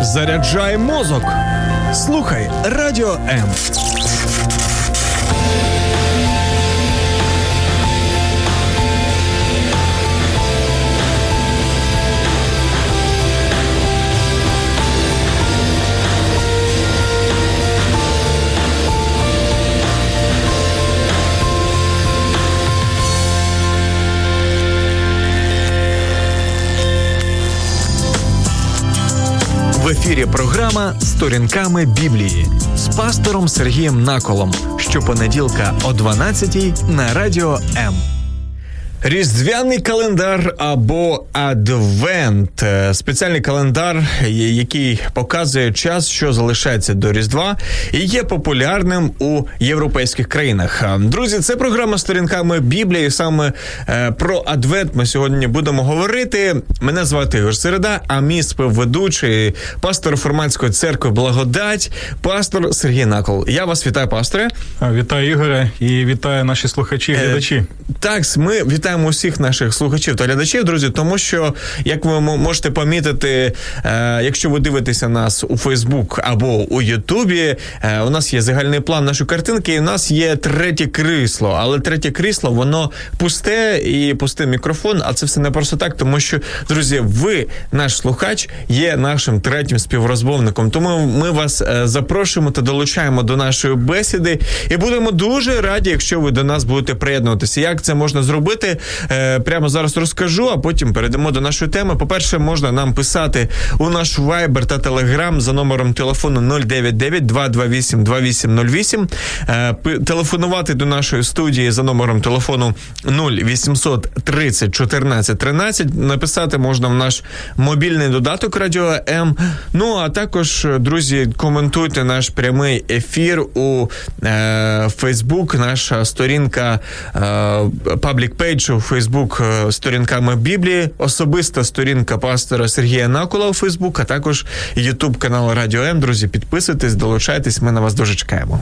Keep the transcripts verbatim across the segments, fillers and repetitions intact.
Заряджай мозок. Слухай Радіо М. В ефірі програма «Сторінками Біблії» з пастором Сергієм Наколом. Щопонеділка о дванадцятій на Радіо М. Різдвяний календар або Адвент. Спеціальний календар, який показує час, що залишається до Різдва, і є популярним у європейських країнах. Друзі, це програма «Сторінками Біблії». Саме про Адвент ми сьогодні будемо говорити. Мене звати Ігор Середа, а мій співведучий, пастор Реформатської церкви «Благодать», пастор Сергій Накол. Я вас вітаю, пасторе. Вітаю, Ігоре, і вітаю наші слухачі і глядачі. Е, так, ми вітаємо Вітаємо усіх наших слухачів та глядачів, друзі, тому що, як ви можете помітити, е, якщо ви дивитеся нас у Фейсбук або у Ютубі, е, у нас є загальний план нашої картинки, і у нас є третє крісло, але третє крісло, воно пусте і пустий мікрофон, а це все не просто так, тому що, друзі, ви, наш слухач, є нашим третім співрозмовником, тому ми вас е, запрошуємо та долучаємо до нашої бесіди, і будемо дуже раді, якщо ви до нас будете приєднуватися. Як це можна зробити? Прямо зараз розкажу, а потім перейдемо до нашої теми. По-перше, можна нам писати у наш Viber та Telegram за номером телефону нуль дев'ять дев'ять два два вісім два вісім нуль вісім. Телефонувати до нашої студії за номером телефону нуль вісімсот тридцять чотирнадцять тринадцять. Написати можна в наш мобільний додаток Радіо М. Ну, а також, друзі, коментуйте наш прямий ефір у е, Facebook, наша сторінка е, Public Page у Фейсбук «Сторінками Біблії», особиста сторінка пастора Сергія Накола у Фейсбук, а також Ютуб канал Радіо М. Друзі, підписуйтесь, долучайтесь, ми на вас дуже чекаємо.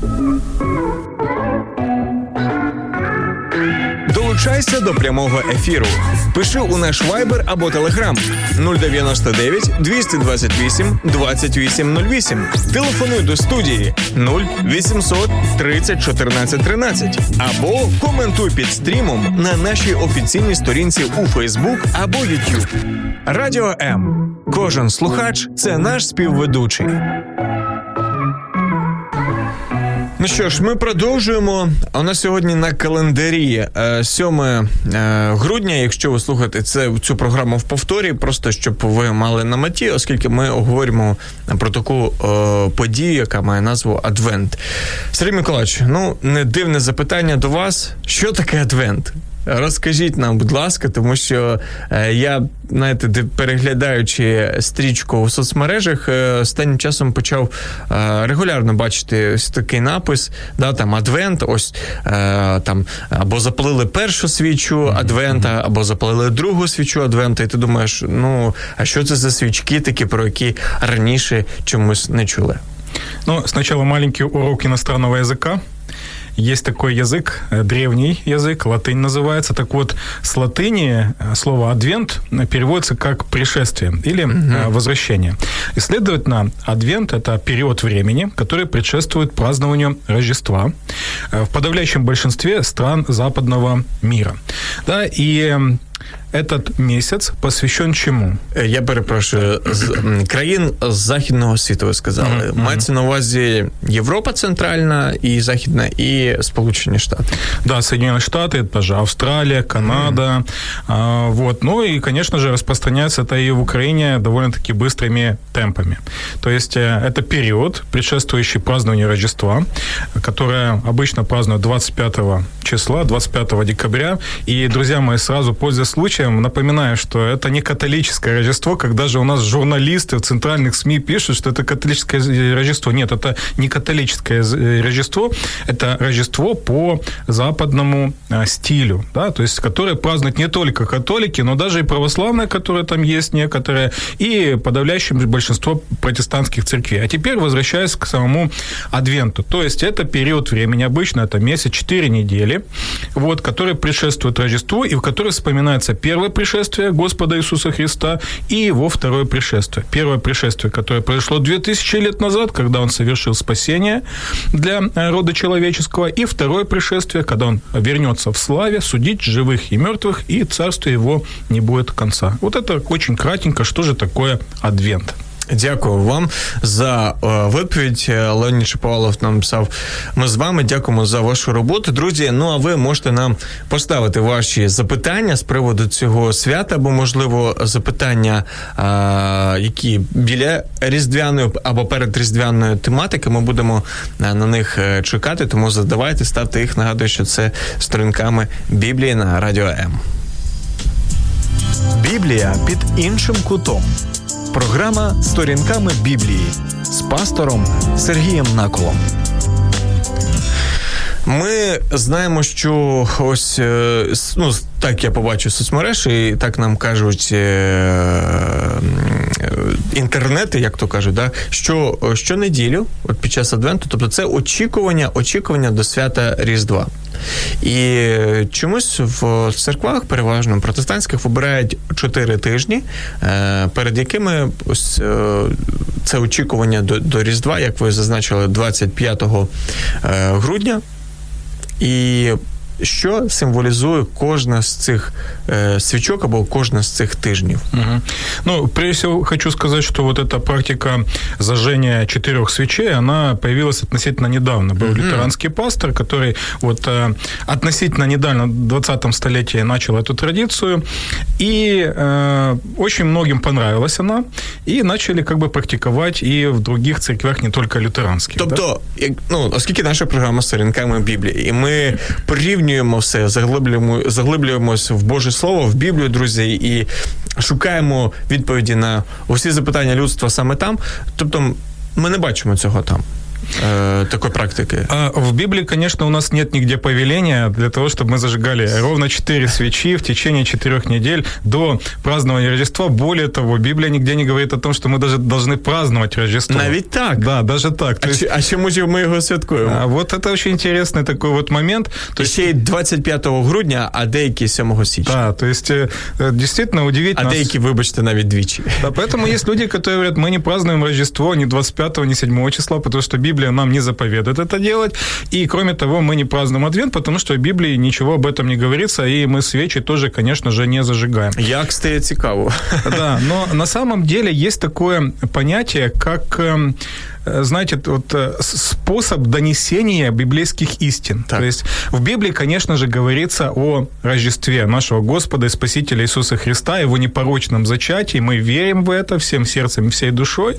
Долучайся до прямого ефіру. Пиши у наш Viber або Telegram нуль дев'яносто дев'ять двісті двадцять вісім двадцять вісім нуль вісім. Телефонуй до студії нуль вісімсот тридцять чотирнадцять тринадцять. Або коментуй під стрімом на нашій офіційній сторінці у Facebook або YouTube. Радіо М. Кожен слухач – це наш співведучий. Ну що ж, ми продовжуємо. У нас сьогодні на календарі сьоме грудня, якщо ви слухаєте це, цю програму в повторі, просто щоб ви мали на меті, оскільки ми говоримо про таку о, подію, яка має назву Адвент. Сергій Миколаївич, ну, не дивне запитання до вас. Що таке Адвент? Розкажіть нам, будь ласка, тому що е, я, знаєте, переглядаючи стрічку у соцмережах, е, останнім часом почав е, регулярно бачити ось такий напис, да, там Адвент, ось е, там або запалили першу свічу Адвента, або запалили другу свічу Адвента, і ти думаєш, ну, а що це за свічки такі, про які раніше чомусь не чули? Ну, спочатку маленький урок иностранного языка. Есть такой язык, древний язык, латынь называется. Так вот, с латыни слово «адвент» переводится как «пришествие» или mm-hmm. «возвращение». И, следовательно, адвент – это период времени, который предшествует празднованию Рождества в подавляющем большинстве стран западного мира. Да, и этот месяц посвящен чему? Я перепрошую, з країн західного світу, ви сказали. Mm-hmm. Мається на увазі Європа центральна і західна, і Сполучені Штати. Да, Соединенные Штаты, даже Австралия, Канада. Mm-hmm. А, вот. Ну и, конечно же, распространяется это и в Украине довольно-таки быстрыми темпами. То есть это период, предшествующий празднованию Рождества, которое обычно празднуют двадцать пятого числа, двадцать пятого декабря. И, друзья мои, сразу, пользуясь случаем, напоминаю, что это не католическое Рождество, когда же у нас журналисты в центральных СМИ пишут, что это католическое Рождество. Нет, это не католическое Рождество, это Рождество по западному стилю, да, то есть которое празднуют не только католики, но даже и православные, которые там есть некоторые, и подавляющее большинство протестантских церквей. А теперь возвращаясь к самому Адвенту. То есть это период времени, обычно это месяц, четыре недели, вот, который предшествует Рождеству, и в который вспоминается первый первое пришествие Господа Иисуса Христа и Его второе пришествие. Первое пришествие, которое произошло две тысячи лет назад, когда Он совершил спасение для рода человеческого, и второе пришествие, когда Он вернется в славе судить живых и мертвых, и царствие Его не будет конца. Вот это очень кратенько, что же такое Адвент. Дякую вам за відповідь. Леонід Шаповалов нам писав: ми з вами, дякуємо за вашу роботу. Друзі, ну а ви можете нам поставити ваші запитання з приводу цього свята, або, можливо, запитання, які біля різдвяної або перед різдвяною тематики. Ми будемо на них чекати, тому задавайте, ставте їх. Нагадую, що це сторінками Біблії на Радіо М. Біблія під іншим кутом. Програма «Сторінками Біблії» з пастором Сергієм Наколом. Ми знаємо, що ось, ну, так я побачив соцмереж, і так нам кажуть інтернети, як то кажуть, да, що щонеділю, от під час Адвенту, тобто це очікування, очікування до свята Різдва. І чомусь в церквах, переважно протестантських, вибирають чотири тижні, перед якими ось це очікування до, до Різдва, як ви зазначили, двадцять п'ятого грудня. І що символізує кожна з цих э, свечок або кожна з цих тижнів? Угу. Ну, прежде всего, хочу сказать, что вот эта практика зажжения четырех свечей, она появилась относительно недавно. Был угу. лютеранский пастор, который вот э, относительно недавно, в двадцатом столетии, начал эту традицию, и э, очень многим понравилась она, и начали как бы практиковать и в других церквях, не только лютеранских. Тобто, да? Ну, оскільки наша програма «Сторінками Біблії», і ми порівнюємо все, заглиблюємо, заглиблюємось в Боже Слово, в Біблію, друзі, і шукаємо відповіді на усі запитання людства саме там. Тобто ми не бачимо цього там. Такой практики. В Библии, конечно, у нас нет нигде повеления для того, чтобы мы зажигали ровно четыре свечи в течение четырех недель до празднования Рождества. Более того, Библия нигде не говорит о том, что мы даже должны праздновать Рождество. Навіть так? Да, даже так. А, есть... а чому ж ми його святкуємо? А, вот это очень интересный такой вот момент. То есть... Ще й двадцять п'ятого грудня, а деякі сьомого січня. Да, то есть действительно удивительно. А деякі, вибачте, навіть двічі. Да, поэтому есть люди, которые говорят, мы не празднуем Рождество ни двадцать пятого, ни седьмого числа, потому что Библия нам не заповедует это делать. И, кроме того, мы не празднуем Адвент, потому что в Библии ничего об этом не говорится, и мы свечи тоже, конечно же, не зажигаем. Як стає цікаво. Да, но на самом деле есть такое понятие, как... знаете, вот способ донесения библейских истин. Так. То есть в Библии, конечно же, говорится о Рождестве нашего Господа и Спасителя Иисуса Христа, Его непорочном зачатии. Мы верим в это всем сердцем и всей душой.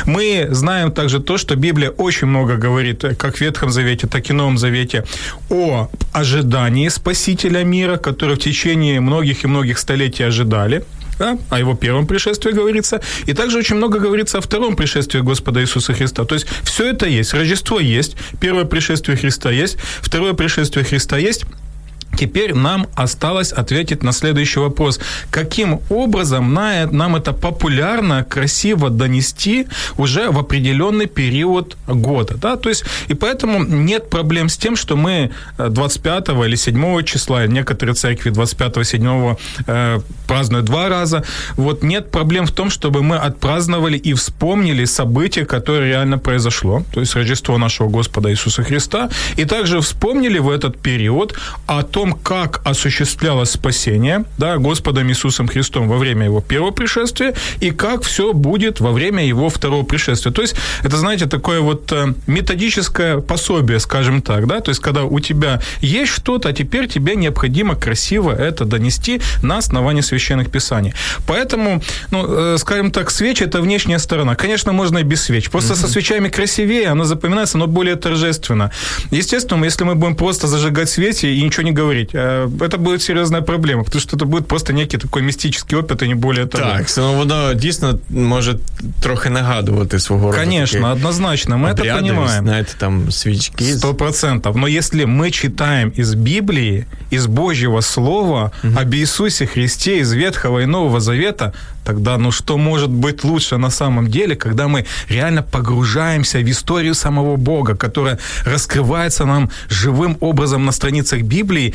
Мы знаем также то, что Библия очень много говорит, как в Ветхом Завете, так и в Новом Завете, о ожидании Спасителя мира, который в течение многих и многих столетий ожидали. Да, о его первом пришествии говорится. И также очень много говорится о втором пришествии Господа Иисуса Христа. То есть все это есть. Рождество есть, первое пришествие Христа есть, второе пришествие Христа есть. Теперь нам осталось ответить на следующий вопрос. Каким образом нам это популярно, красиво донести уже в определенный период года? Да? То есть, и поэтому нет проблем с тем, что мы двадцать пятого или седьмого числа, некоторые церкви двадцать пятого, седьмого э, празднуют два раза. Вот, нет проблем в том, чтобы мы отпраздновали и вспомнили событие, которое реально произошло, то есть Рождество нашего Господа Иисуса Христа, и также вспомнили в этот период о том, как осуществлялось спасение, да, Господом Иисусом Христом во время Его первого пришествия и как все будет во время Его второго пришествия. То есть это, знаете, такое вот методическое пособие, скажем так, да, то есть когда у тебя есть что-то, а теперь тебе необходимо красиво это донести на основании священных писаний. Поэтому, ну, скажем так, свечи – это внешняя сторона. Конечно, можно и без свеч. Просто mm-hmm. со свечами красивее, оно запоминается, но более торжественно. Естественно, если мы будем просто зажигать свечи и ничего не говорить, это будет серьезная проблема, потому что это будет просто некий такой мистический опыт, и не более того. Так, ну воно дійсно може трохи нагадувати свого роду. Конечно, однозначно, мы обряди, это понимаем. Знаете, там свечки. Сто процентов. Но если мы читаем из Библии, из Божьего Слова угу. об Иисусе Христе из Ветхого и Нового Завета, тогда, ну что может быть лучше на самом деле, когда мы реально погружаемся в историю самого Бога, которая раскрывается нам живым образом на страницах Библии,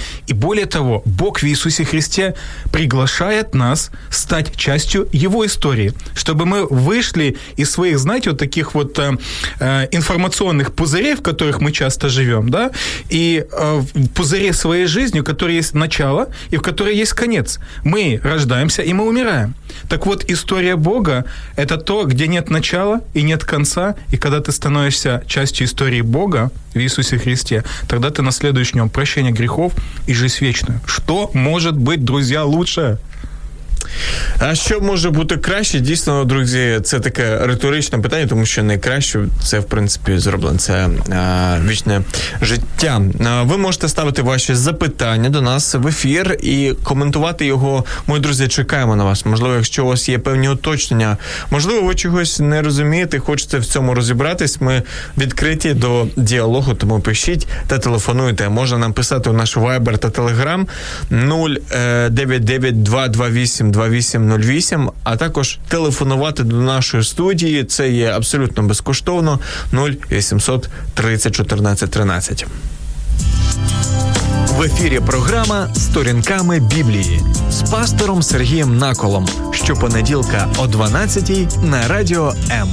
И более того, Бог в Иисусе Христе приглашает нас стать частью Его истории, чтобы мы вышли из своих, знаете, вот таких вот э, информационных пузырей, в которых мы часто живем, да, и э, в пузыре своей жизни, у которой есть начало и в которой есть конец. Мы рождаемся и мы умираем. Так вот, история Бога – это то, где нет начала и нет конца, и когда ты становишься частью истории Бога в Иисусе Христе, тогда ты наследуешь в нем прощение грехов и жизнь вечную. Что может быть, друзья, лучше? А що може бути краще? Дійсно, друзі, це таке риторичне питання, тому що найкраще це, в принципі, зроблено. Це а, вічне життя. А, ви можете ставити ваші запитання до нас в ефір і коментувати його. Мої друзі, чекаємо на вас. Можливо, якщо у вас є певні уточнення, можливо, ви чогось не розумієте, хочете в цьому розібратись, ми відкриті до діалогу, тому пишіть та телефонуйте. Можна нам писати у наш Viber та Telegram нуль дев'ять дев'ять два два вісім два вісім нуль вісім, а також телефонувати до нашої студії. Це є абсолютно безкоштовно. нуль вісімсот тридцять чотирнадцять тринадцять. В ефірі програма «Сторінками Біблії» з пастором Сергієм Наколом. Щопонеділка о дванадцятій на Радіо М.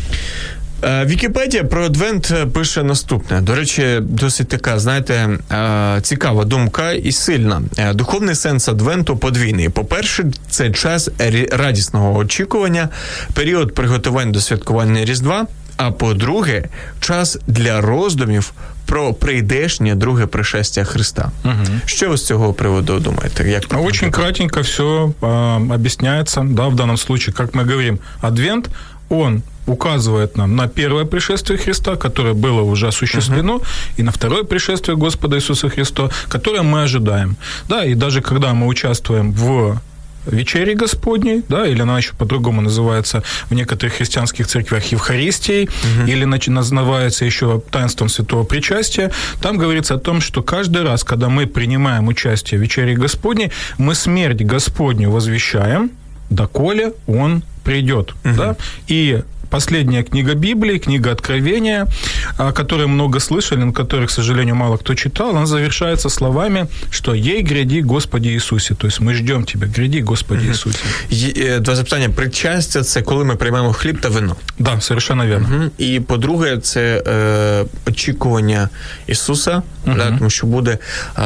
Вікіпедія про Адвент пише наступне. До речі, досить така, знаєте, цікава думка і сильна. Духовний сенс Адвенту подвійний. По-перше, це час радісного очікування, період приготувань до святкування Різдва, а по-друге, час для роздумів про прийдешнє друге пришестя Христа. Угу. Що ви з цього приводу думаєте? Як Очень кратенько все э, объясняется, да, в данном случае, как мы говорим, Адвент, он указывает нам на первое пришествие Христа, которое было уже осуществлено, uh-huh. и на второе пришествие Господа Иисуса Христа, которое мы ожидаем. Да, и даже когда мы участвуем в вечере Господней, да, или она еще по-другому называется в некоторых христианских церквях Евхаристией, uh-huh. или называется еще таинством святого причастия, там говорится о том, что каждый раз, когда мы принимаем участие в вечере Господней, мы смерть Господню возвещаем, доколе Он придет. Uh-huh. Да? И последняя книга Библии, книга Откровения, о которой много слышали, но которой, к сожалению, мало кто читал, она завершается словами, что «Ей гряди, Господи Иисусе». То есть мы ждем Тебя, гряди, Господи mm-hmm. Иисусе. Є, два запитання. Причастя – це коли ми приймаємо хліб та вино. Да, совершенно верно. Mm-hmm. І, по-друге, це е, очікування Ісуса, mm-hmm. да, тому що буде,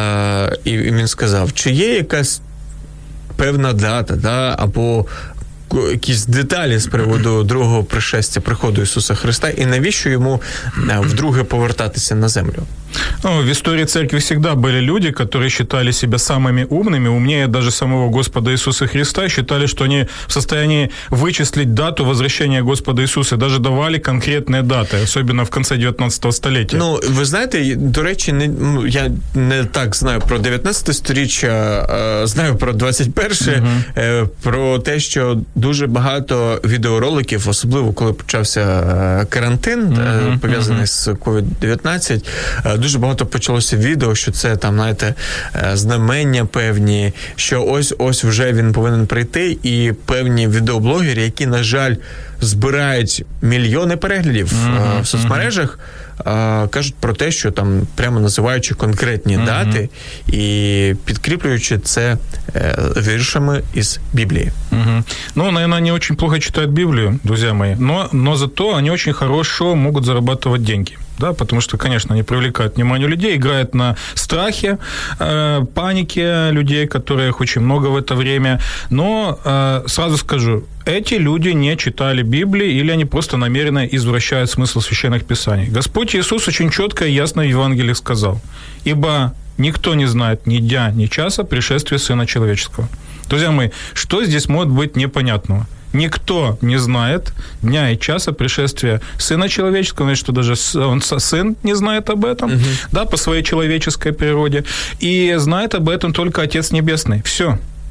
е, і Він сказав, чи є якась певна дата, да, або якісь деталі з приводу другого пришестя, приходу Ісуса Христа, і навіщо йому вдруге повертатися на землю? Ну, в истории церкви всегда были люди, которые считали себя самыми умными, умнее даже самого Господа Иисуса Христа, считали, что они в состоянии вычислить дату возвращения Господа Иисуса, даже давали конкретные даты, особенно в конце дев'ятнадцятого століття. Ну, ви знаєте, до речі, не, ну, я не так знаю про дев'ятнадцяте сторіччя, а знаю про двадцять перше, uh-huh. про те, що дуже багато відеороликів, особливо коли почався карантин, uh-huh. пов'язаний uh-huh. з ковід дев'ятнадцять, дуже багато почалося відео, що це там, знаєте, знамення певні, що ось-ось вже він повинен прийти, і певні відеоблогери, які, на жаль, збирають мільйони переглядів mm-hmm. в соцмережах, mm-hmm. кажуть про те, що там прямо називаючи конкретні mm-hmm. дати і підкріплюючи це віршами із Библии. Угу. Ну, наверное, они очень плохо читают Библию, друзья мои, но, но зато они очень хорошо могут зарабатывать деньги. Да, потому что, конечно, они привлекают внимание людей, играют на страхе, э, панике людей, которых очень много в это время. Но э, сразу скажу, эти люди не читали Библии или они просто намеренно извращают смысл священных писаний. Господь Иисус очень четко и ясно в Евангелии сказал: «Ибо никто не знает ни дня, ни часа пришествия Сына Человеческого». Друзья мои, что здесь может быть непонятного? Никто не знает дня и часа пришествия Сына Человеческого, значит, что даже он, Сын не знает об этом, угу. да, по своей человеческой природе, и знает об этом только Отец Небесный. Все.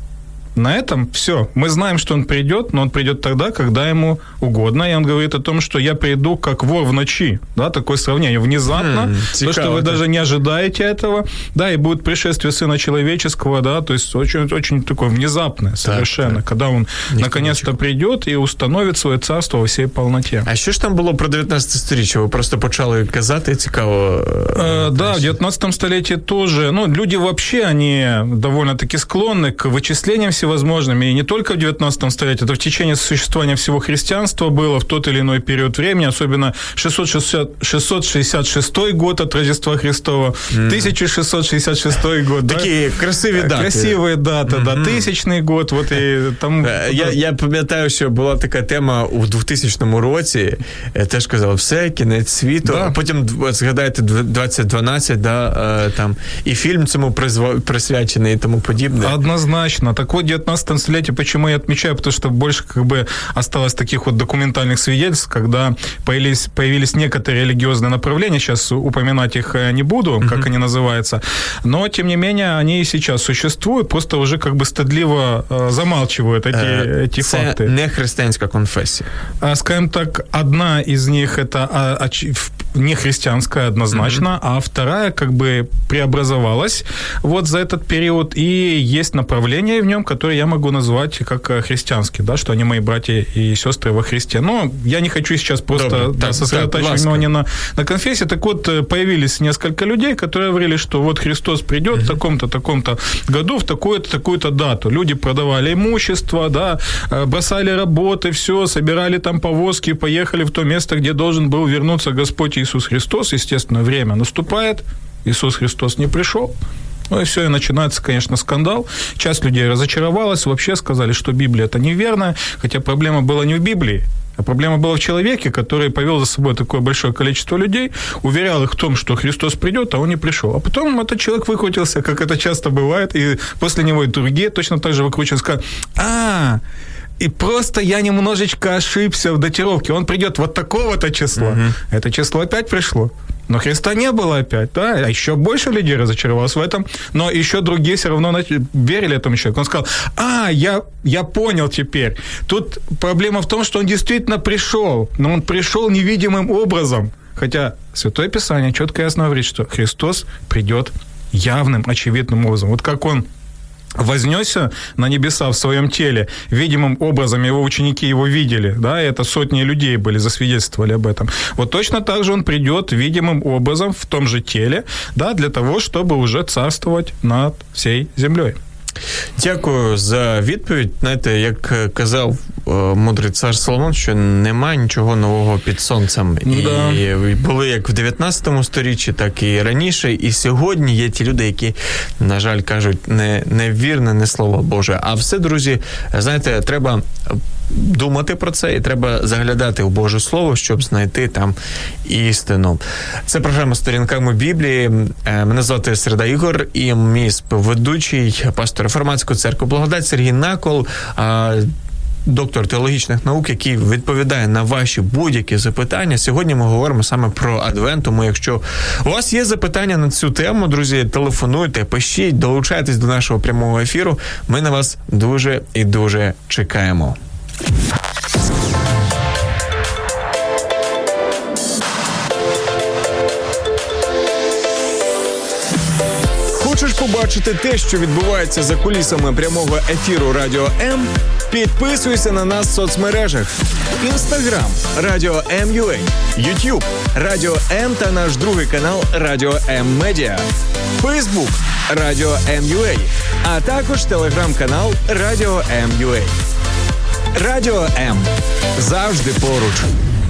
на этом все. Мы знаем, что он придет, но он придет тогда, когда ему угодно. И он говорит о том, что я приду как вор в ночи. Да, такое сравнение. Внезапно, mm, то, что вы даже не ожидаете этого. Да, и будет пришествие Сына Человеческого, да, то есть очень, очень такое внезапное совершенно, так, так. когда он Ніхто наконец-то придет и установит свое царство во всей полноте. А що ж там було про дев'ятнадцяте сторіччя? Ви просто почали казати, цікаво. Э, да, в девятнадцатом столетии тоже. Ну, люди вообще, они довольно-таки склонны к вычислениям всевозможным. И не только в девятнадцатом столетии, это в течение существования всего христианства было в тот или иной период времени, особенно шестьсот шестьдесят шестой год от Рождества Христова, mm. тысяча шестьсот шестьдесят шестой год. Такие да? красивые даты. Красивые даты, mm-hmm. да. Тисячний год. Вот, і там... я, я пам'ятаю, що була така тема у двохтисячному році. Я теж казав, все, кінець світу. Да. А потім, згадайте, двадцять дванадцять, да, там, і фільм цьому присвячений і тому подібне. Однозначно. Так вот, в девятнадцатом столетии, почему я отмечаю, потому что больше как бы осталось таких вот документальных свидетельств, когда появились, появились некоторые религиозные направления, сейчас упоминать их не буду, mm-hmm. как они называются, но, тем не менее, они и сейчас существуют, просто уже как бы стыдливо э, замалчивают эти, э, эти це факты. Это не христианская конфессия. А, скажем так, одна из них это а, а, не христианская однозначно, mm-hmm. а вторая как бы преобразовалась вот за этот период, и есть направление в нем, которое я могу назвать как христианские, да, что они мои братья и сестры во Христе. Но я не хочу сейчас просто да, сосредотачивать внимание на, на конфессии. Так вот, появились несколько людей, которые говорили, что вот Христос придет mm-hmm. в таком-то, таком-то году, в такую-то, такую-то дату. Люди продавали имущество, да, бросали работы, все, собирали там повозки, поехали в то место, где должен был вернуться Господь Иисус Христос. Естественно, время наступает, Иисус Христос не пришел. Ну и все, и начинается, конечно, скандал. Часть людей разочаровалась, вообще сказали, что Библия это неверно, хотя проблема была не в Библии, а проблема была в человеке, который повел за собой такое большое количество людей, уверял их в том, что Христос придет, а он не пришел. А потом этот человек выкрутился, как это часто бывает, и после него и другие точно так же выкручиваются, сказали, а, и просто я немножечко ошибся в датировке, он придет вот такого-то числа. Угу. Это число опять пришло. Но Христа не было опять, да, а еще больше людей разочаровалось в этом, но еще другие все равно верили этому человеку. Он сказал, а, я, я понял теперь. Тут проблема в том, что он действительно пришел, но он пришел невидимым образом. Хотя Святое Писание четко и ясно говорит, что Христос придет явным, очевидным образом. Вот как он вознесся на небеса в своем теле, видимым образом его ученики его видели, да, и это сотни людей были, засвидетельствовали об этом. Вот точно так же он придет видимым образом в том же теле, да, для того, чтобы уже царствовать над всей землей. Дякую за відповідь. Знаєте, як казав е, мудрий цар Соломон, що немає нічого нового під сонцем. Да. І були як в дев'ятнадцятому сторіччі, так і раніше. І сьогодні є ті люди, які, на жаль, кажуть, не, не вірне, не слово Боже. А все, друзі, знаєте, треба думати про це, і треба заглядати в Боже Слово, щоб знайти там істину. Це програма «Сторінками Біблії». Мене звати Середа Ігор, і мій співведучий, пастор Реформатської церкви Благодать Сергій Накол, доктор теологічних наук, який відповідає на ваші будь-які запитання. Сьогодні ми говоримо саме про Адвент, тому якщо у вас є запитання на цю тему, друзі, телефонуйте, пишіть, долучайтесь до нашого прямого ефіру. Ми на вас дуже і дуже чекаємо. Хочеш побачити те, що відбувається за кулісами прямого ефіру Радіо М? Підписуйся на нас в соцмережах. Інстаграм – Радіо М.ua, Ютуб – Радіо М та наш другий канал Радіо М Медіа, Фейсбук – Радіо М.ua, а також телеграм-канал Радіо М.ua. Радіо М. Завжди поруч.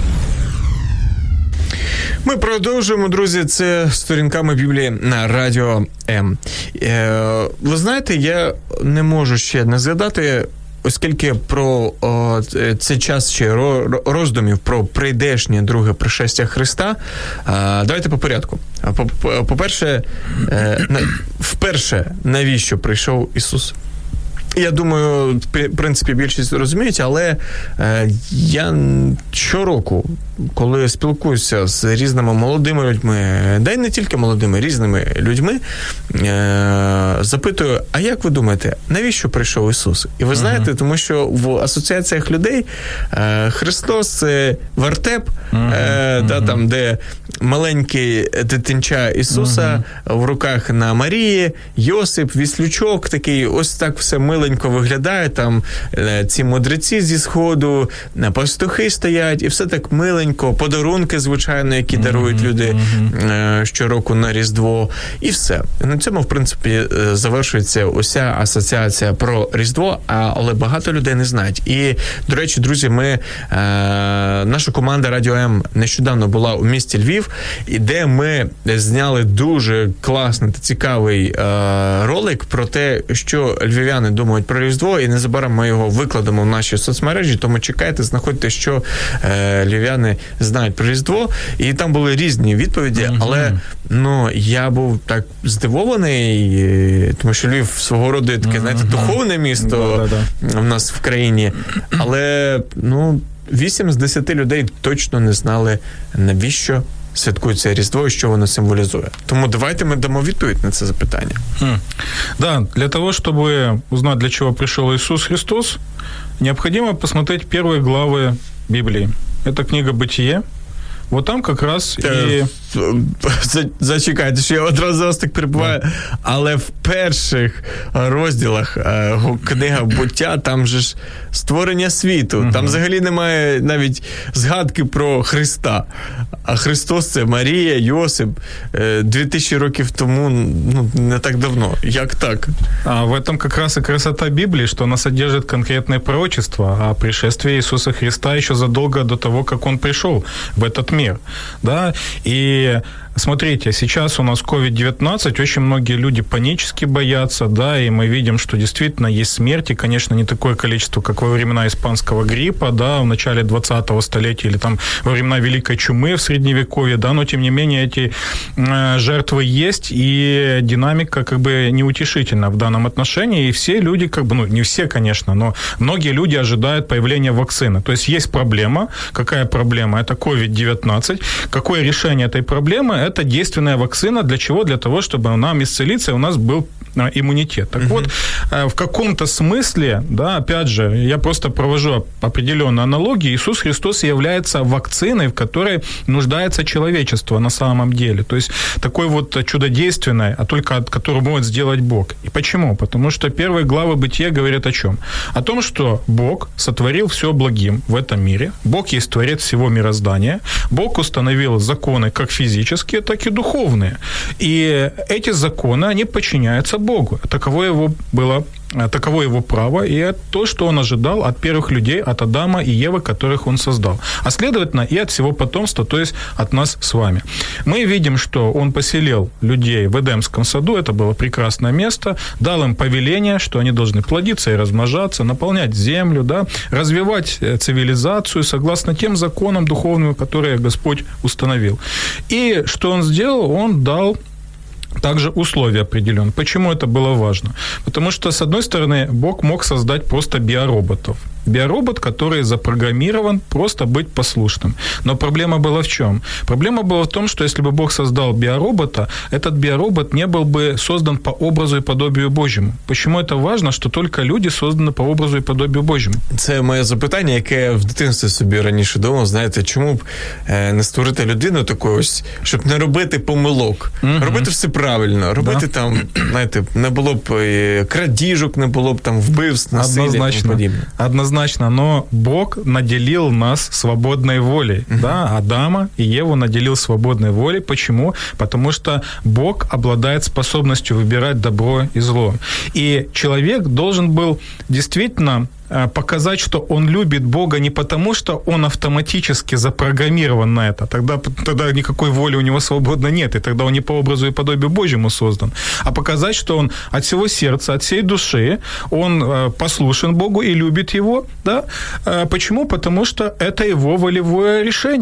Ми продовжуємо, друзі, це сторінками Біблії на Радіо М. Е, ви знаєте, я не можу ще не згадати, оскільки про о, цей час ще роздумів про прийдешнє друге пришестя Христа. А, давайте по порядку. По-перше, е, вперше, навіщо прийшов Ісус? Я думаю, в принципі, більшість розуміють, але е, я щороку, коли спілкуюся з різними молодими людьми, да й не тільки молодими, різними людьми, е, запитую, а як ви думаєте, навіщо прийшов Ісус? І ви знаєте, uh-huh. тому що в асоціаціях людей е, Христос – це вертеп, uh-huh. е, да, там, де маленький дитинча Ісуса uh-huh. в руках на Марії, Йосип, віслючок такий, ось так все миленько виглядає, там ці мудреці зі Сходу, пастухи стоять, і все так миленько, подарунки, звичайно, які mm-hmm. дарують люди mm-hmm. щороку на Різдво, і все. На цьому, в принципі, завершується уся асоціація про Різдво, але багато людей не знають. І, до речі, друзі, ми, наша команда Радіо М нещодавно була у місті Львів, і де ми зняли дуже класний та цікавий ролик про те, що львів'яни думають про Різдво, і незабаром ми його викладемо в наші соцмережі, тому чекайте, знаходьте, що е, львів'яни знають про Різдво, і там були різні відповіді, mm-hmm. але ну, я був так здивований, тому що Львів свого роду таке, mm-hmm. знаєте, духовне місто mm-hmm. в нас в країні, але ну, вісім з десяти людей точно не знали, навіщо святкується Різдво і що воно символізує. Тому давайте ми дамо відповідь на це запитання. Mm. Да, для того, чтобы узнать, для чего пришел Иисус Христос, необходимо посмотреть первые главы Библии. Это книга «Бытие». Вот там как раз і... Зачекайте, що я одразу вас так перебуваю, yeah. але в перших розділах книга «Буття», там же ж створення світу, uh-huh. там взагалі немає навіть згадки про Христа. А Христос – це Марія, Йосип, дві тисячі років тому, ну, не так давно. Як так? А в этом как раз и красота Библии, что она содержит конкретные пророчества о пришествии Иисуса Христа еще задолго до того, как Он пришел в этот мир. Да? И смотрите, сейчас у нас ковид девятнадцать, очень многие люди панически боятся, да, и мы видим, что действительно есть смерти, конечно, не такое количество, как во времена испанского гриппа, да, в начале двадцатого столетия или там во времена Великой чумы в Средневековье, да, но тем не менее эти э, жертвы есть, и динамика как бы неутешительна в данном отношении, и все люди, как бы, ну, не все, конечно, но многие люди ожидают появления вакцины. То есть есть проблема. Какая проблема? Это ковид девятнадцать. Какое решение этой проблемы? Это действенная вакцина. Для чего? Для того, чтобы нам исцелиться, и у нас был иммунитет. Так uh-huh. вот, в каком-то смысле, да, опять же, я просто провожу определенную аналогию, Иисус Христос является вакциной, в которой нуждается человечество на самом деле. То есть такой вот чудодейственной, а только от которого может сделать Бог. И почему? Потому что первые главы Бытия говорят о чем? О том, что Бог сотворил все благим в этом мире. Бог есть творец всего мироздания. Бог установил законы как физические, так и духовные. И эти законы, они подчиняются Богу. Таково его было, таково его право, и это то, что он ожидал от первых людей, от Адама и Евы, которых он создал. А следовательно, и от всего потомства, то есть от нас с вами. Мы видим, что он поселил людей в Эдемском саду, это было прекрасное место, дал им повеление, что они должны плодиться и размножаться, наполнять землю, да, развивать цивилизацию согласно тем законам духовным, которые Господь установил. И что он сделал? Он дал также условия определенные. Почему это было важно? Потому что, с одной стороны, Бог мог создать просто биороботов. Биоробот, который запрограммирован просто быть послушным. Но проблема была в чем? Проблема была в том, что если бы Бог создал биоробота, этот биоробот не был бы создан по образу и подобию Божьему. Почему это важно, що тільки люди создані по образу і подобію Божьому? Це моє запитання, яке в дитинстві собі раніше думав, знаєте, чому б не створити людину таку ось, щоб не робити помилок. Угу. Робити все правильно, робити да. там, знаєте, не було б крадіжок, не було б там вбивств, насилля і тому подібне. Однозначно, но Бог наделил нас свободной волей. Uh-huh. Да? Адама и Еву наделил свободной волей. Почему? Потому что Бог обладает способностью выбирать добро и зло. И человек должен был действительно показать, что он любит Бога не потому, что он автоматически запрограммирован на это. Тогда, тогда никакой воли у него свободно нет, и тогда он не по образу и подобию Божьему создан. А показать, что он от всего сердца, от всей души, он послушен Богу и любит Его. Да? Почему? Потому что это его волевое решение.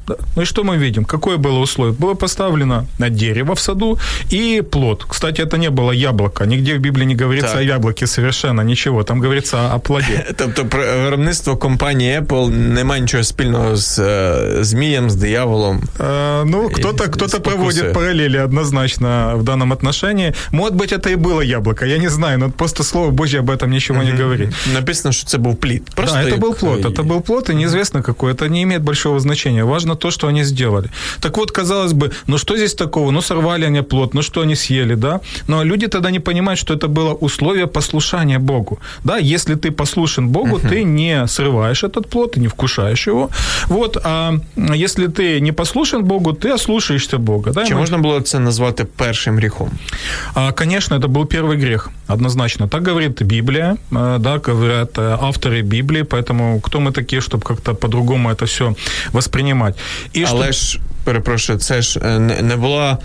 Ну и что мы видим? Какое было условие? Было поставлено дерево в саду и плод. Кстати, это не было яблоко. Нигде в Библии не говорится так. о яблоке совершенно ничего. Там говорится о плоді. Тобто виробництво компанії Apple не має нічого спільного з змієм, з дияволом? А, ну, кто-то, кто-то проводит параллели однозначно в данном отношении. Может быть, это и было яблоко, я не знаю, но просто Слово Божье об этом ничего mm-hmm. не говорит. Написано, что это был плод. Просто да, это был плод. Это был плод, и неизвестно какой. Это не имеет большого значения. Важно то, что они сделали. Так вот, казалось бы, ну что здесь такого? Ну, сорвали они плод, ну что они съели, да? Но люди тогда не понимают, что это было условие послушания Богу. Да, если ты послушен Богу, uh-huh. ты не срываешь этот плод, ты не вкушаешь его. Вот, а если ты не послушен Богу, ты ослушаешься Бога. Да? Чи Мы... можна було це назвати першим гріхом? А, конечно, это был первый грех, однозначно. Так говорит Библия, да, говорят авторы Библии, поэтому кто мы такие, чтобы как-то по-другому это все воспринимать. И Але что... ж, перепрошую, це ж не, не була...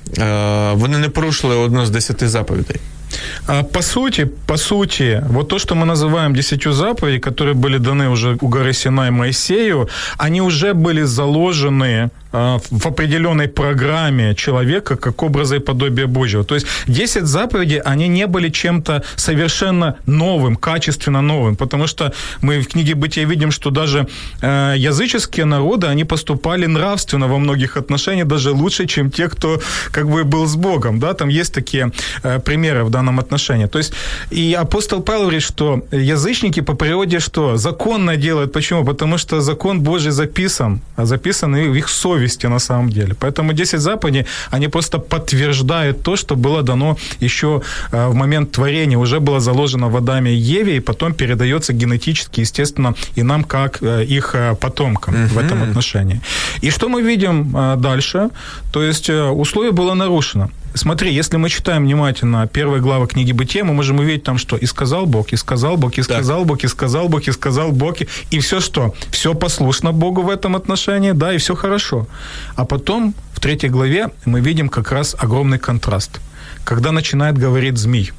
Е, вони не порушили одну з десяти заповідей. По сути, по сути, вот то, что мы называем десятью заповедей, которые были даны уже у горы Синай Моисею, они уже были заложены в определенной программе человека как образа и подобия Божьего. То есть десять заповедей, они не были чем-то совершенно новым, качественно новым, потому что мы в книге Бытия видим, что даже э, языческие народы, они поступали нравственно во многих отношениях, даже лучше, чем те, кто как бы был с Богом. Да? Там есть такие э, примеры в данном отношении. То есть и апостол Павел говорит, что язычники по природе что? Законно делают. Почему? Потому что закон Божий записан, а записан в их совести на самом деле. Поэтому десять заповедей, они просто подтверждают то, что было дано еще в момент творения, уже было заложено в Адаме и Еве, и потом передается генетически, естественно, и нам, как их потомкам uh-huh. в этом отношении. И что мы видим дальше? То есть условие было нарушено. Смотри, если мы читаем внимательно первые главы книги Бытия, мы можем увидеть там, что «И сказал Бог, и сказал Бог, и сказал Бог, и сказал Бог, и сказал Бог». И все что? Все послушно Богу в этом отношении, да, и все хорошо. А потом в третьей главе мы видим как раз огромный контраст, когда начинает говорить змей.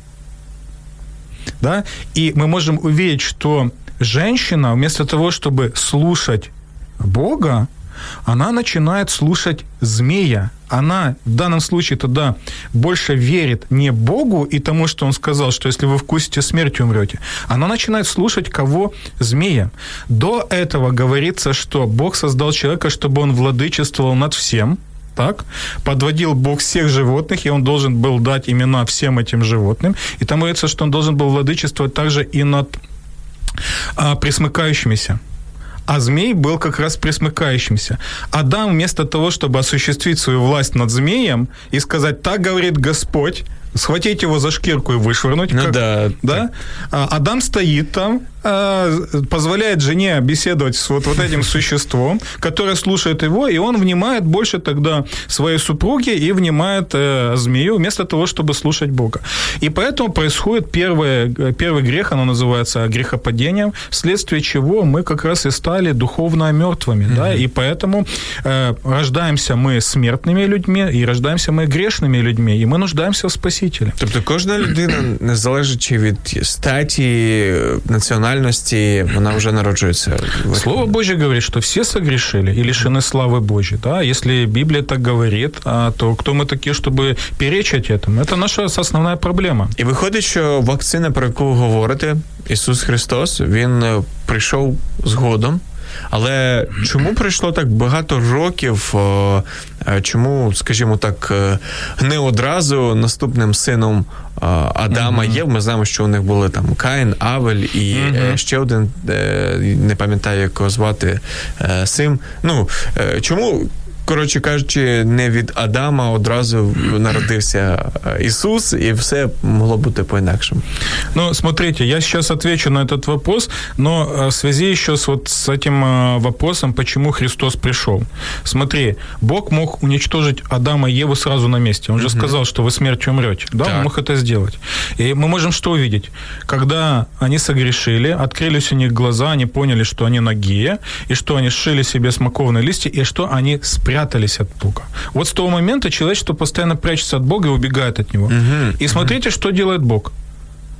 Да? И мы можем увидеть, что женщина, вместо того, чтобы слушать Бога, она начинает слушать змея. Она в данном случае тогда больше верит не Богу и тому, что он сказал, что если вы вкусите, смертью умрете. Она начинает слушать кого? Змея. До этого говорится, что Бог создал человека, чтобы он владычествовал над всем. Так? Подводил Бог всех животных, и он должен был дать имена всем этим животным. И там говорится, что он должен был владычествовать также и над а, пресмыкающимися. А змей был как раз пресмыкающимся. Адам вместо того, чтобы осуществить свою власть над змеем и сказать, так говорит Господь, схватить его за шкирку и вышвырнуть. Ну как, да. да? Адам стоит там, позволяет жене беседовать с вот, вот этим существом, которое слушает его, и он внимает больше тогда своей супруге и внимает э, змею, вместо того, чтобы слушать Бога. И поэтому происходит первое, первый грех, оно называется грехопадением, вследствие чего мы как раз и стали духовно мертвыми. Mm-hmm. Да? И поэтому э, рождаемся мы смертными людьми, и рождаемся мы грешными людьми, и мы нуждаемся в Спасителе. Тобто кожна людина, незалежно від статі, національності, вона вже народжується. Слово Божье говорит, что все согрешили и лишены славы Божьей. Да? Если Библия так говорит, то кто мы такие, чтобы перечить этому? Это наша основная проблема. І виходить, що вакцина, про яку ви говорите, Ісус Христос, Він прийшов згодом. Але чому пройшло так багато років, чому, скажімо так, не одразу наступним сином Адама є? Ми знаємо, що у них були там Каїн, Авель і uh-huh. ще один, не пам'ятаю, як його звати, Сим. Ну, чому... Коротше кажучи, не від Адама одразу народився Ісус, и все могло бути по-інакшому. Ну, смотрите, я сейчас отвечу на этот вопрос, но в связи еще с, вот, с этим вопросом, почему Христос пришел. Смотри, Бог мог уничтожить Адама и Еву сразу на месте. Он же mm-hmm. сказал, что вы смертью умрете. Да, так. Он мог это сделать. И мы можем что увидеть? Когда они согрешили, открылись у них глаза, они поняли, что они нагие, и что они сшили себе смоковные листья, и что они спрятались от Бога. Вот с того момента человечество постоянно прячется от Бога и убегает от Него. Угу, и смотрите, угу. что делает Бог.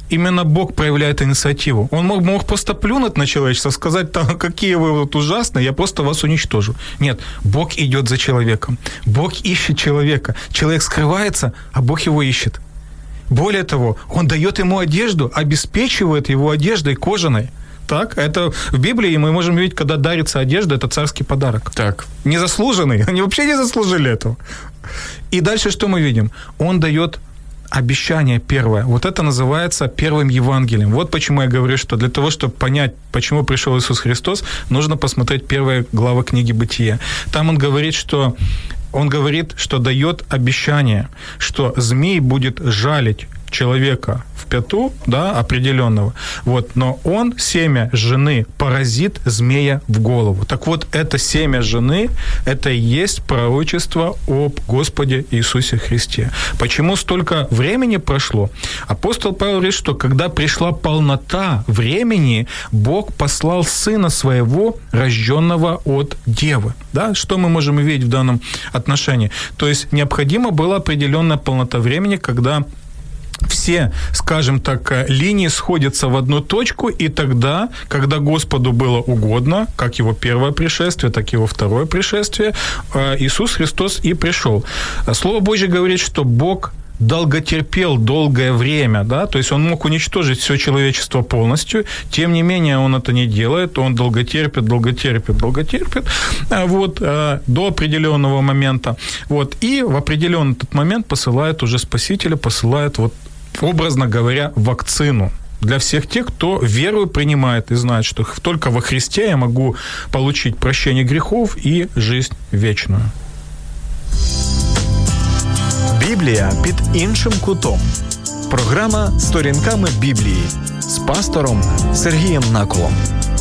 именно Бог проявляет инициативу. Он мог, мог просто плюнуть на человечество, сказать, там, какие вы вот ужасные, я просто вас уничтожу. Нет, Бог идет за человеком. Бог ищет человека. Человек скрывается, а Бог его ищет. Более того, он дает ему одежду, обеспечивает его одеждой кожаной. Так, это в Библии мы можем видеть, когда дарится одежда, это царский подарок. Так. Незаслуженный, они вообще не заслужили этого. И дальше что мы видим? Он дает обещание первое. Вот это называется первым Евангелием. Вот почему я говорю, что для того, чтобы понять, почему пришел Иисус Христос, нужно посмотреть первые главы книги Бытия. Там он говорит, что он говорит, что дает обещание, что змей будет жалить человека в пяту, да, определенного, вот, но он, семя жены, поразит змея в голову. Так вот, это семя жены, это и есть пророчество об Господе Иисусе Христе. Почему столько времени прошло? Апостол Павел говорит, что когда пришла полнота времени, Бог послал Сына Своего, рожденного от Девы. Да? Что мы можем увидеть в данном отношении? То есть, необходима была определенная полнота времени, когда все, скажем так, линии сходятся в одну точку, и тогда, когда Господу было угодно, как его первое пришествие, так и его второе пришествие, Иисус Христос и пришел. Слово Божье говорит, что Бог долготерпел долгое время, да, то есть он мог уничтожить все человечество полностью, тем не менее он это не делает, он долготерпит, долготерпит, долготерпит, вот, до определенного момента, вот, и в определенный этот момент посылает уже Спасителя, посылает, вот, образно говоря, вакцину для всех тех, кто верою принимает и знает, что только во Христе я могу получить прощение грехов и жизнь вечную. Біблія під іншим кутом. Програма «Сторінками Біблії» з пастором Сергієм Наколом.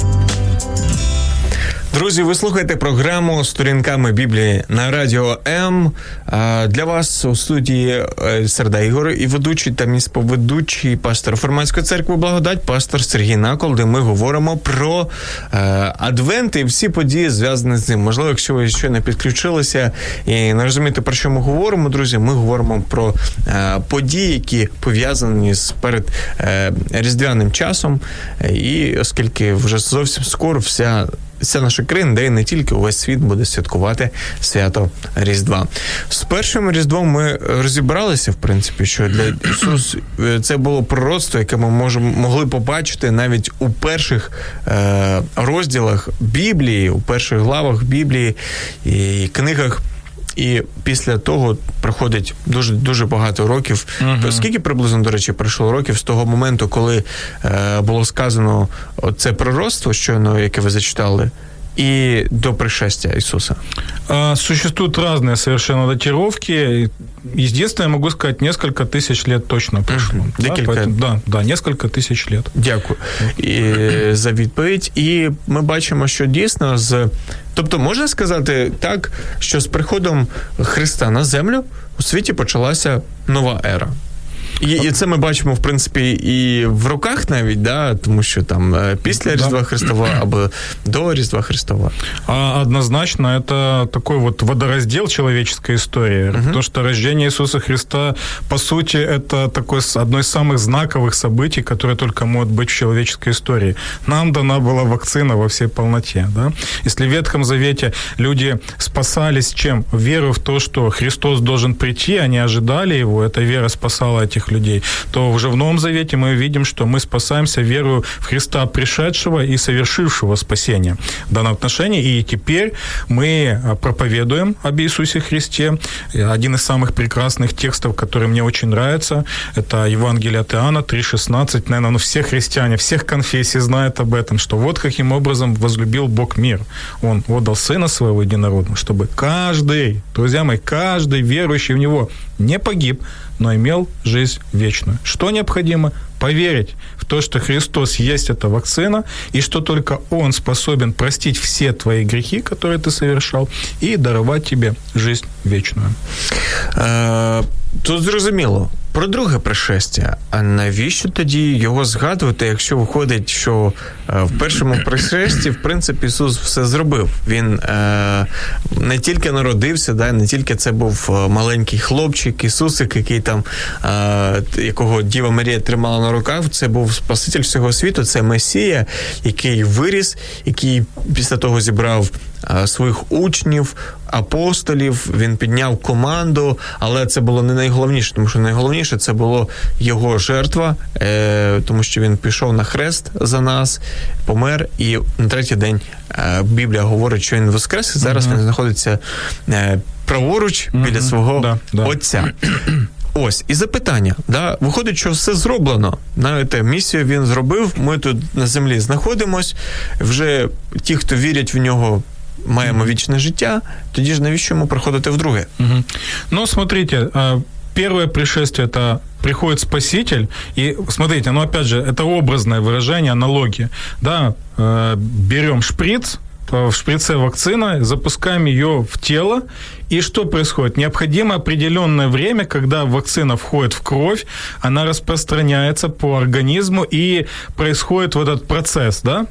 Друзі, ви слухаєте програму «Сторінками Біблії» на Радіо М. Для вас у студії Середа Ігор і ведучий та місповедучий пастор Форманської церкви «Благодать» пастор Сергій Накол, де ми говоримо про Адвент і всі події, зв'язані з ним. Можливо, якщо ви ще не підключилися і не розумієте, про що ми говоримо, друзі, ми говоримо про події, які пов'язані з перед різдвяним часом, і оскільки вже зовсім скоро вся Вся наша країна, де і не тільки, увесь світ буде святкувати свято Різдва. З першим Різдвом ми розібралися, в принципі, що для Ісус це було пророцтво, яке ми можемо, могли побачити навіть у перших е, розділах Біблії, у перших главах Біблії і книгах. І після того проходить дуже, дуже багато років. Uh-huh. Скільки приблизно, до речі, пройшло років з того моменту, коли е, було сказано це пророцтво, щойно, яке ви зачитали, и до пришествия Иисуса? Существуют разные совершенно датировки. Из детства я могу сказать, несколько тысяч лет точно прошло. Mm-hmm. Да, поэтому, да, да, несколько тисяч лет. Дякую і, за відповідь. І ми бачимо, що дійсно з... Тобто можна сказати так, що з приходом Христа на землю у світі почалася нова ера. І, і це ми бачимо, в принципі, і в роках навіть, да, тому що там після Різдва Христова або до Різдва Христова. А однозначно, это такой вот водораздел человеческой истории, uh-huh. потому что рождение Иисуса Христа, по сути, это такое одно из самых знаковых событий, которые только могут быть в человеческой истории. Нам дана была вакцина во всей полноте, да. Если в Ветхом Завете люди спасались чем? Верой в то, что Христос должен прийти, они ожидали его, эта вера спасала этих людей, то уже в Новом Завете мы видим, что мы спасаемся верою в Христа, пришедшего и совершившего спасение в данном отношении. И теперь мы проповедуем об Иисусе Христе. Один из самых прекрасных текстов, который мне очень нравится, это Евангелие от Иоанна три шестнадцать. Наверное, ну, все христиане, всех конфессий знают об этом, что вот каким образом возлюбил Бог мир. Он отдал Сына Своего Единородного, чтобы каждый, друзья мои, каждый верующий в Него не погиб, но имел жизнь вечную. Что необходимо? Поверить в то, что Христос есть эта вакцина, и что только Он способен простить все твои грехи, которые ты совершал, и даровать тебе жизнь вечную. Тут зрозуміло. Про друге пришестя. А навіщо тоді його згадувати, якщо виходить, що в першому пришесті, в принципі, Ісус все зробив. Він е, не тільки народився, да, не тільки це був маленький хлопчик, Ісусик, який там, е, якого Діва Марія тримала на руках, це був Спаситель всього світу, це Месія, який виріс, який після того зібрав е, своїх учнів, апостолів, він підняв команду, але це було не найголовніше, тому що найголовніше це було його жертва, е, тому що він пішов на хрест за нас, помер, і на третій день е, Біблія говорить, що він воскрес, і зараз mm-hmm. він знаходиться е, праворуч mm-hmm. біля свого да, да. Отця. Ось, і запитання, да, виходить, що все зроблено. Знаєте, місію він зробив, ми тут на землі знаходимось, вже ті, хто вірять в нього, маємо вічне життя, тоді ж навіщо йому приходити вдруге? Угу. Ну, смотрите, первое пришествие – это приходит Спаситель, и, смотрите, ну, опять же, это образное выражение, аналогия, да, берем шприц, в шприце вакцина, запускаем ее в тело, и что происходит? Необходимо определенное время, когда вакцина входит в кровь, она распространяется по организму, и происходит вот этот процесс, да?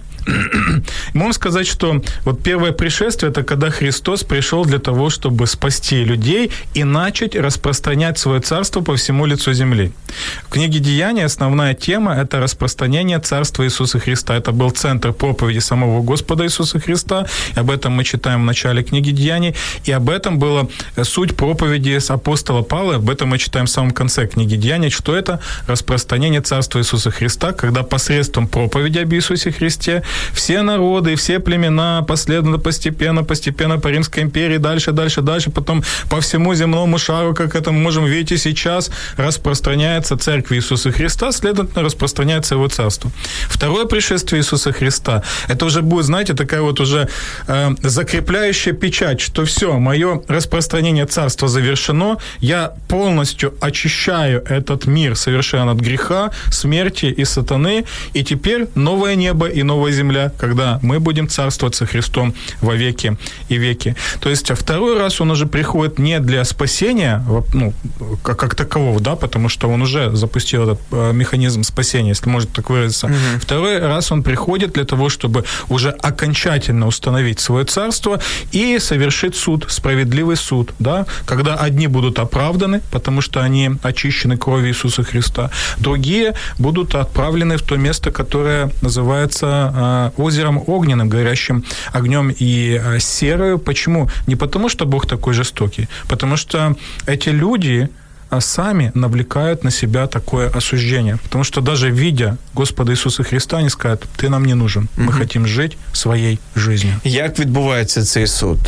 Можем сказать, что вот первое пришествие – это когда Христос пришел для того, чтобы спасти людей и начать распространять свое царство по всему лицу земли. В книге «Деяния» основная тема – это распространение царства Иисуса Христа. Это был центр проповеди самого Господа Иисуса Христа. И об этом мы читаем в начале книги «Деяний». И об этом была суть проповеди с апостола Павла. Об этом мы читаем в самом конце книги «Деяния», что это распространение царства Иисуса Христа, когда посредством проповеди об Иисусе Христе все народы, все племена последовательно, постепенно, постепенно по Римской империи, дальше, дальше, дальше, потом по всему земному шару, как это мы можем видеть и сейчас, распространяется Церковь Иисуса Христа, следовательно, распространяется Его Царство. Второе пришествие Иисуса Христа, это уже будет, знаете, такая вот уже э, закрепляющая печать, что все, мое распространение Царства завершено, я полностью очищаю этот мир совершенно от греха, смерти и сатаны, и теперь новое небо и новая земля, когда мы будем царствовать со Христом во веки и веки. То есть второй раз он уже приходит не для спасения, ну, как, как такового, да, потому что он уже запустил этот э, механизм спасения, если можно так выразиться. Mm-hmm. Второй раз он приходит для того, чтобы уже окончательно установить свое царство и совершить суд, справедливый суд, да, когда одни будут оправданы, потому что они очищены кровью Иисуса Христа, другие будут отправлены в то место, которое называется озером огненным, горящим огнем и серою. Почему? Не потому, что Бог такой жестокий, потому что эти люди сами навлекают на себя такое осуждение. Потому что даже видя Господа Иисуса Христа, они скажут, ты нам не нужен, мы mm-hmm. хотим жить своей жизнью. Як відбувається цей суд?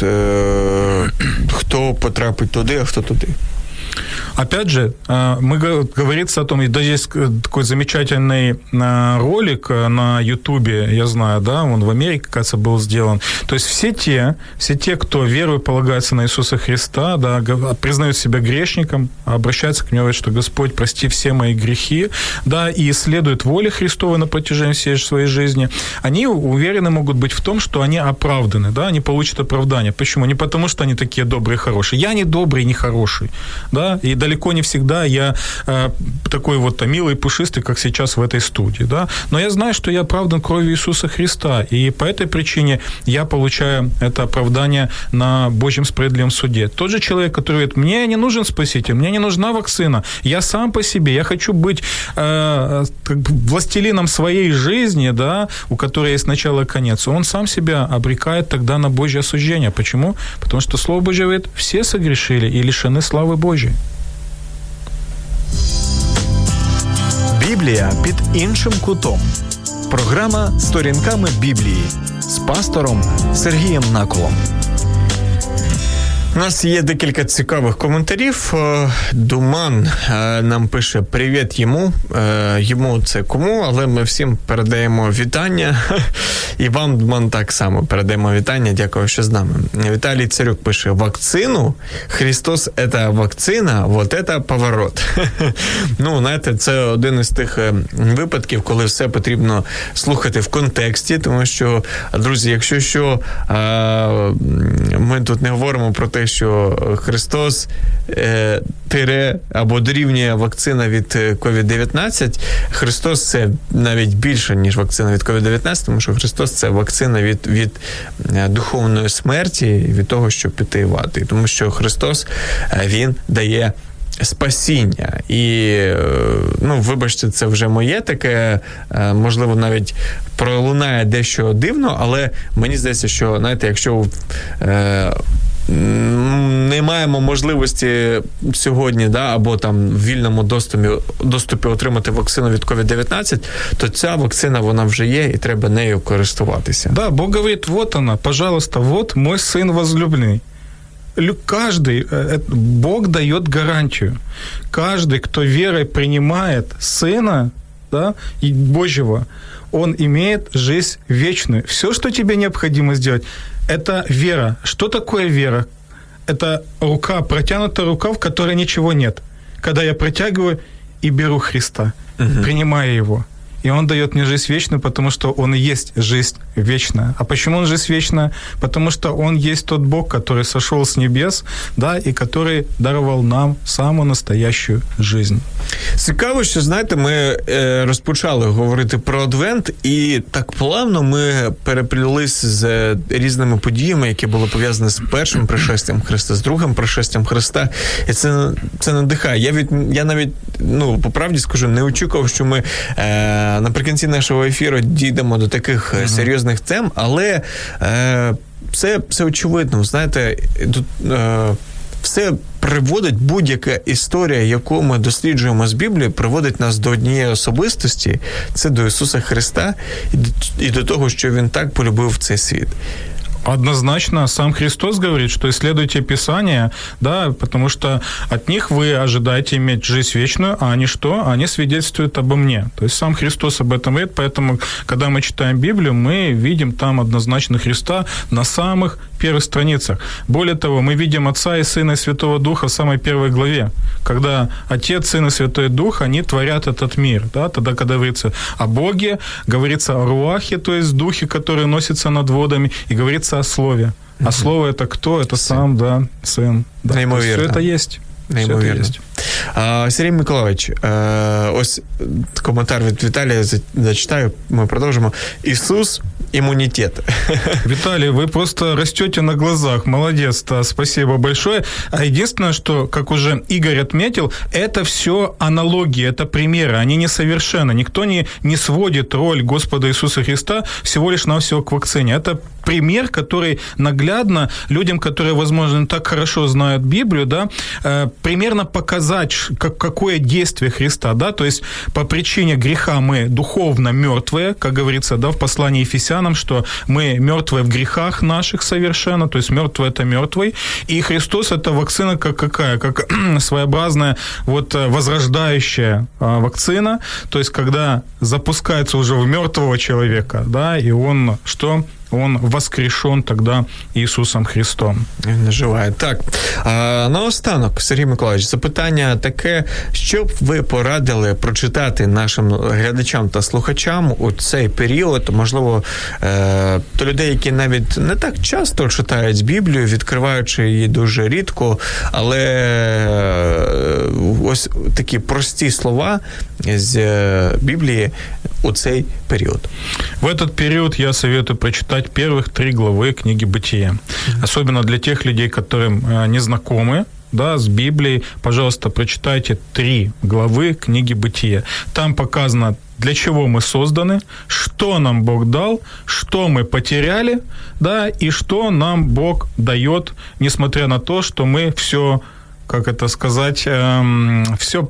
Хто потрапить туди, а хто туди? Опять же, мы говорится о том, да, есть такой замечательный ролик на Ютубе, я знаю, да, он в Америке, кажется, был сделан. То есть все те, все те, кто верою полагается на Иисуса Христа, да, признают себя грешником, обращаются к Нему, говорят, что Господь, прости все мои грехи, да, и исследуют воле Христовой на протяжении всей своей жизни, они уверены могут быть в том, что они оправданы, да, они получат оправдание. Почему? Не потому, что они такие добрые и хорошие. Я не добрый, не хороший, да, и далеко не всегда я э, такой вот милый, пушистый, как сейчас в этой студии, да, но я знаю, что я оправдан кровью Иисуса Христа, и по этой причине я получаю это оправдание на Божьем справедливом суде. Тот же человек, который говорит, мне не нужен спаситель, мне не нужна вакцина, я сам по себе, я хочу быть э, как бы властелином своей жизни, да, у которой есть начало и конец, он сам себя обрекает тогда на Божье осуждение. Почему? Потому что Слово Божье говорит, все согрешили и лишены славы Божьей. Біблія під іншим кутом. Програма «Сторінками Біблії» з пастором Сергієм Наколом. У нас є декілька цікавих коментарів. Думан нам пише «Привіт йому». Йому це кому, але ми всім передаємо вітання. І вам, Думан, так само передаємо вітання. Дякую, що з нами. Віталій Царюк пише «Вакцину? Христос – це вакцина, вот це поворот». Ну, знаєте, це один із тих випадків, коли все потрібно слухати в контексті, тому що, друзі, якщо що, ми тут не говоримо про те, те, що Христос е, тире або дорівнює вакцина від ковід дев'ятнадцять. Христос – це навіть більше, ніж вакцина від ковід дев'ятнадцять, тому що Христос – це вакцина від, від духовної смерті, від того, щоб піти в ад. Тому що Христос, Він дає спасіння. І, ну, вибачте, це вже моє таке, можливо, навіть пролунає дещо дивно, але мені здається, що, знаєте, якщо е, не маємо можливості сьогодні, да, або там в вільному доступі, доступі отримати вакцину від ковід дев'ятнадцять, то ця вакцина, вона вже є, і треба нею користуватися. Да, Бог говорить, вот она, пожалуйста, вот мой сын возлюбленный. Каждый, Бог дает гарантию. Каждый, кто верой принимает Сына, да, и Божьего, он имеет жизнь вечную. Все, что тебе необходимо сделать, это вера. Что такое вера? Это рука, протянутая рука, в которой ничего нет. Когда я протягиваю и беру Христа, угу. принимаю Его. И Он дает мне жизнь вечную, потому что Он и есть жизнь вечная. А почему Он жизнь вечная? Потому что Он есть тот Бог, который сошел с небес, да, и который даровал нам самую настоящую жизнь. Цікаво, що, знаєте, ми е, розпочали говорити про Адвент, і так плавно ми переплілись з різними подіями, які були пов'язані з першим пришестям Христа, з другим пришестям Христа. І це, це надихає. Я, від, я навіть, ну, по правді скажу, не очікував, що ми е, наприкінці нашого ефіру дійдемо до таких mm-hmm. серйозних тем, але е, це, це очевидно, знаєте, тут е, все приводить, будь-яка історія, яку ми досліджуємо з Біблії, приводить нас до однієї особистості, це до Ісуса Христа і до, і до того, що Він так полюбив цей світ. Однозначно, сам Христос говорит, что исследуйте Писания, да, потому что от них вы ожидаете иметь жизнь вечную, а они что? Они свидетельствуют обо мне. То есть сам Христос об этом говорит, поэтому, когда мы читаем Библию, мы видим там однозначно Христа на самых первых страницах. Более того, мы видим Отца и Сына и Святого Духа в самой первой главе, когда Отец, Сын и Святой Дух, они творят этот мир, да, тогда, когда говорится о Боге, говорится о Руахе, то есть Духе, который носится над водами, и говорится о Слове. Mm-hmm. А Слово это кто? Это сам, да, Сын. Да. Неймовірно. Все это есть. Неймовірно. А, Сергій Миколайович, ось коментар від Віталія зачитаю, ми продовжимо. Ісус – імунітет. Виталий, вы просто растете на глазах. Молодец, да, спасибо большое. А единственное, что, как уже Игорь отметил, это все аналогии, это примеры, они несовершенны. Никто не, не сводит роль Господа Иисуса Христа всего лишь навсего к вакцине. Это пример, который наглядно людям, которые, возможно, не так хорошо знают Библию, да, примерно показать, как, какое действие Христа, да, то есть по причине греха мы духовно мертвые, как говорится, да, в послании Ефесянам, что мы мертвые в грехах наших совершенно, то есть мертвый это мертвый, и Христос это вакцина как какая, как своеобразная вот возрождающая вакцина, то есть когда запускается уже в мертвого человека, да, и он что? Он воскрешен тогда Ісусом Христом. Він живає. Так, а, наостанок, Сергій Миколайович, запитання таке, що б ви порадили прочитати нашим глядачам та слухачам у цей період, можливо, е, до людей, які навіть не так часто читають Біблію, відкриваючи її дуже рідко, але е, ось такі прості слова з Біблії у цей період. В этот период я советую прочитать первых три главы книги «Бытия». Mm-hmm. Особенно для тех людей, которым не знакомы, да, с Библией, пожалуйста, прочитайте три главы книги «Бытия». Там показано, для чего мы созданы, что нам Бог дал, что мы потеряли, да, и что нам Бог дает, несмотря на то, что мы все, как это сказать, эм, все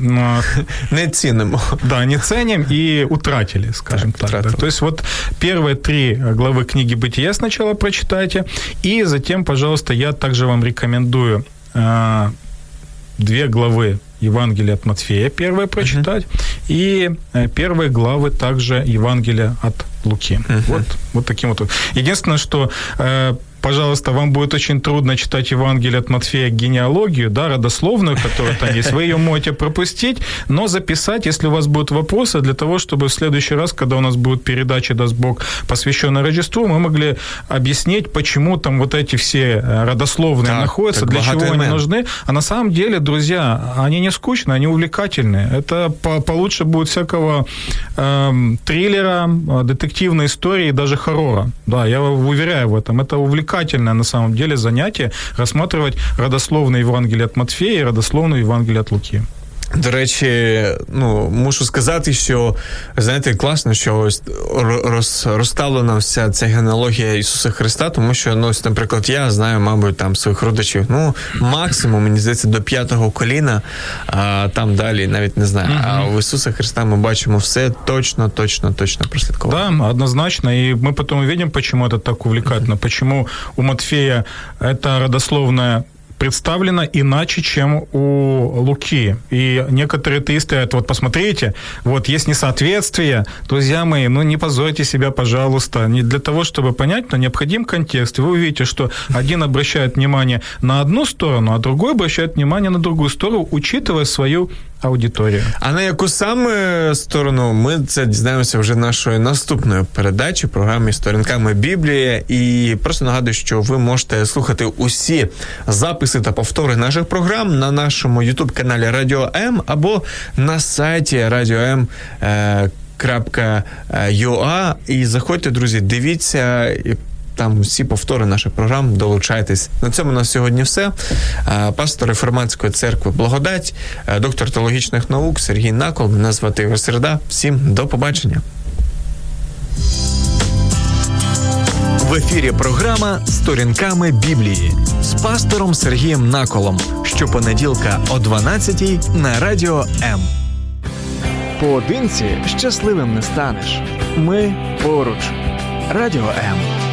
не ценим. Да, не ценим и утратили, скажем так. так да. То есть вот первые три главы книги «Бытия» сначала прочитайте, и затем, пожалуйста, я также вам рекомендую э, две главы Евангелия от Матфея первые прочитать, uh-huh. и э, первые главы также Евангелия от Луки. Uh-huh. Вот, вот таким вот. Единственное, что э, пожалуйста, вам будет очень трудно читать Евангелие от Матфея, генеалогию, да, родословную, которая там есть, вы ее можете пропустить, но записать, если у вас будут вопросы, для того, чтобы в следующий раз, когда у нас будет передача, даст Бог, посвященная Рождеству, мы могли объяснить, почему там вот эти все родословные так, находятся, для чего они нужны. А на самом деле, друзья, они не скучные, они увлекательные. Это по- получше будет всякого э, триллера, детективной истории, даже хоррора. Да, я уверяю в этом. Это увлекательное на самом деле занятие рассматривать родословные Евангелие от Матфея и родословную Евангелие от Луки. До речі, ну, мушу сказати, що, знаєте, класно, що ось роз, розставлена вся ця генеалогія Ісуса Христа, тому що, ну, ось, наприклад, я знаю, мабуть, там своїх родичів, ну, максимум, мені здається, до п'ятого коліна, а там далі навіть не знаю. Mm-hmm. А у Ісуса Христа ми бачимо все точно, точно, точно прослідковано. Да, однозначно, и мы потом увидим, почему это так увлекательно, mm-hmm. почему у Матфея это родословная представлена иначе, чем у Луки. И некоторые теисты говорят, вот посмотрите, вот есть несоответствие, друзья мои, ну не позорьте себя, пожалуйста. Не для того, чтобы понять, но необходим контекст. И вы увидите, что один обращает внимание на одну сторону, а другой обращает внимание на другую сторону, учитывая свою аудиторію. А на яку саме сторону, ми це дізнаємося вже нашої наступної передачі, програмі «Сторінками Біблії». І просто нагадую, що ви можете слухати усі записи та повтори наших програм на нашому ютуб-каналі Радіо М або на сайті радіо ем крапка ю а. І заходьте, друзі, дивіться, там всі повтори наших програм, долучайтесь. На цьому у нас сьогодні все. Пастор Реформатської церкви Благодать, доктор теологічних наук Сергій Накол. Мене звати Ігор Середа. Всім до побачення. В ефірі програма «Сторінками Біблії» з пастором Сергієм Наколом. Щопонеділка о дванадцятій на Радіо М. Поодинці щасливим не станеш. Ми поруч. Радіо М.